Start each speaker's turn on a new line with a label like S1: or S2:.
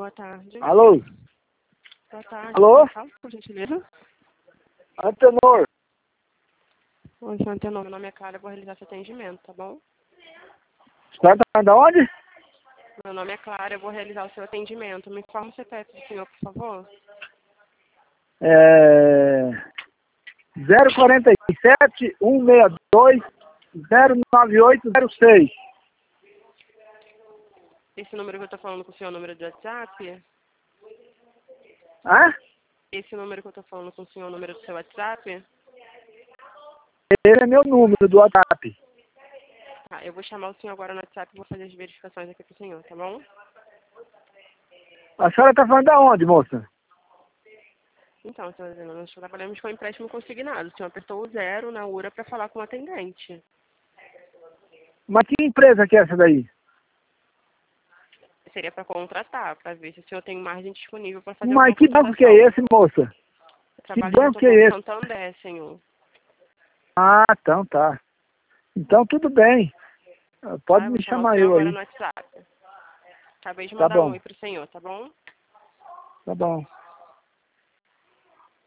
S1: Boa tarde.
S2: Alô?
S1: Boa tarde.
S2: Alô?
S1: Fala, por gentileza.
S2: Antenor.
S1: Oi, seu Antenor. Meu nome é Clara, eu vou realizar seu atendimento, tá bom?
S2: Você tá de onde?
S1: Meu nome é Clara, eu vou realizar o seu atendimento. Me informa o CPF do senhor, por favor.
S2: 047 162 09806.
S1: Esse número que eu tô falando com o senhor é o número do WhatsApp?
S2: Hã?
S1: Esse número que eu tô falando com o senhor é o número do seu WhatsApp?
S2: Esse é meu número do WhatsApp.
S1: Tá, eu vou chamar o senhor agora no WhatsApp e vou fazer as verificações aqui pro senhor, tá bom?
S2: A senhora tá falando da onde, moça?
S1: Então, senhor Zenão, nós trabalhamos com empréstimo consignado. O senhor apertou o 0 na URA para falar com o atendente.
S2: Mas que empresa que é essa daí?
S1: Seria para contratar, para ver se o senhor tem margem disponível para fazer
S2: Mas
S1: alguma
S2: que banco que é
S1: contratação.
S2: esse, moça?
S1: Eu
S2: Que
S1: trabalho
S2: banco
S1: junto
S2: que
S1: ao
S2: é
S1: Banco
S2: esse?
S1: Santander, senhor.
S2: Ah, então tá. Então tudo bem.
S1: Tá?
S2: Pode
S1: Eu vou
S2: me
S1: chamar o
S2: chamar
S1: senhor
S2: eu
S1: agora
S2: aí.
S1: no WhatsApp. Acabei de
S2: Tá
S1: mandar um
S2: bom,
S1: oi pro senhor, tá bom?
S2: tá bom.